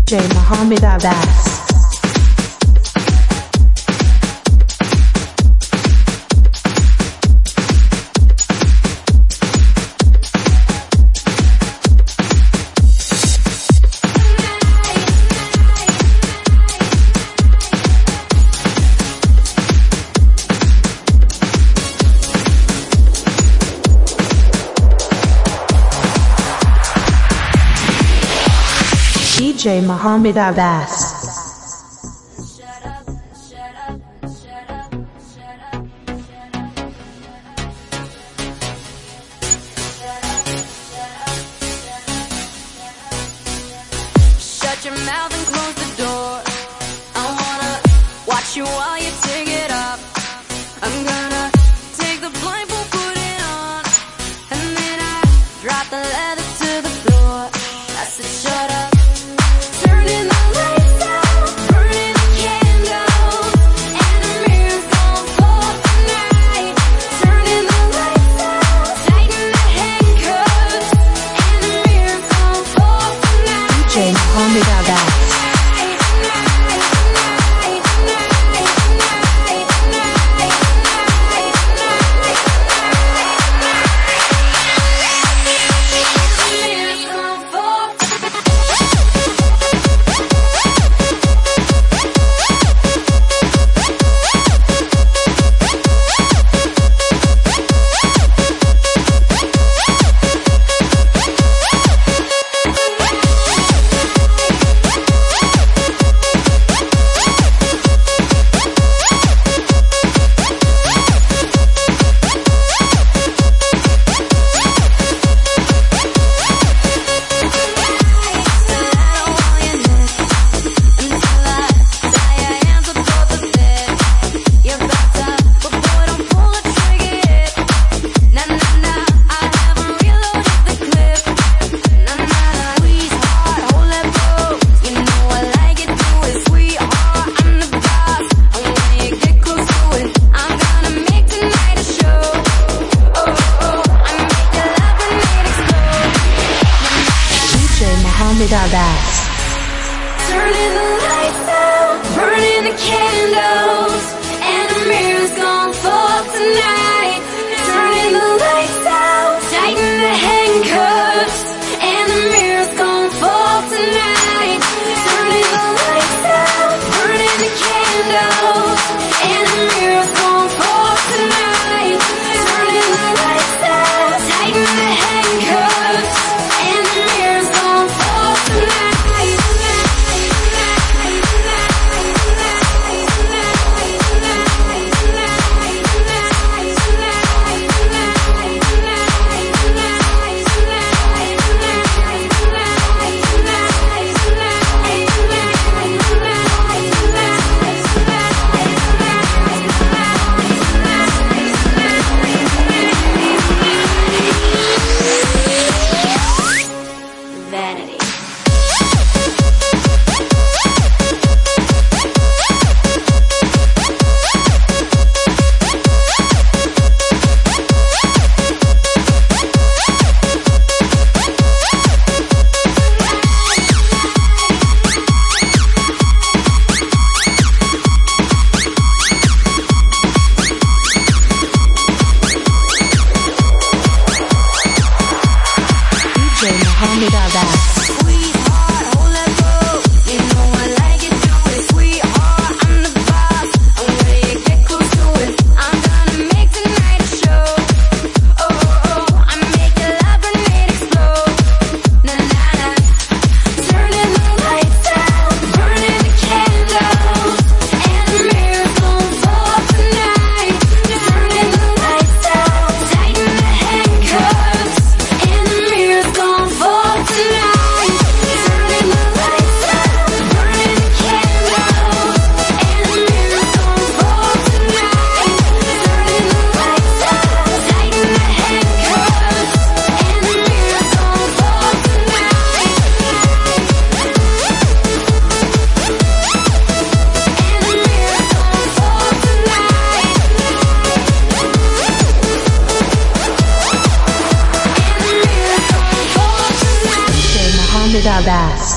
DJ Mohammed Abbas. DJ Mohammed Abbas. Shut your mouth and close the door. I wanna watch you while you take it off. I'm gonna take the blindfold, put it on, and then I drop the leather to the floor. I said shut up. Turning the lights out, burning the candles, and the mirror's gonna fall tonight. Turning the lights out, tighten the handcuffs, and the mirror's gonna fall tonight. DJ Mohammed Abbas. Mohammed Abbas. Turning the lights out, burning the candles, and the mirror's gonna fall tonight. Turning the lights out, tighten the handcuffs, and the mirror's gonna fall tonight. Turning the lights out, burning the candles, and the mirror's gonna fall tonight. Turning the lights out, tighten the handcuffs, and the mirror's gonna fall tonight. Vanity. DJ Mohammed Abbas. Sweetheart, hold that boat. You know I like it, do it. Sweetheart, I'm the boss. I'm ready to get close to it. I'm gonna make tonight a show. Oh, oh, oh, I'm making love and it explode. Na na na. Turning the lights out, burning the candles, and the mirror's gonna fall tonight. Turning the lights out, tighten the handcuffs, and the mirror's gonna fall tonight. Turning the lights out, burning the candles, and the mirror's gonna fall tonight. Turning the lights out, tighten the handcuffs, and the mirror's gonna fall tonight. And the mirror's gonna fall tonight. DJ Mohammed Abbas.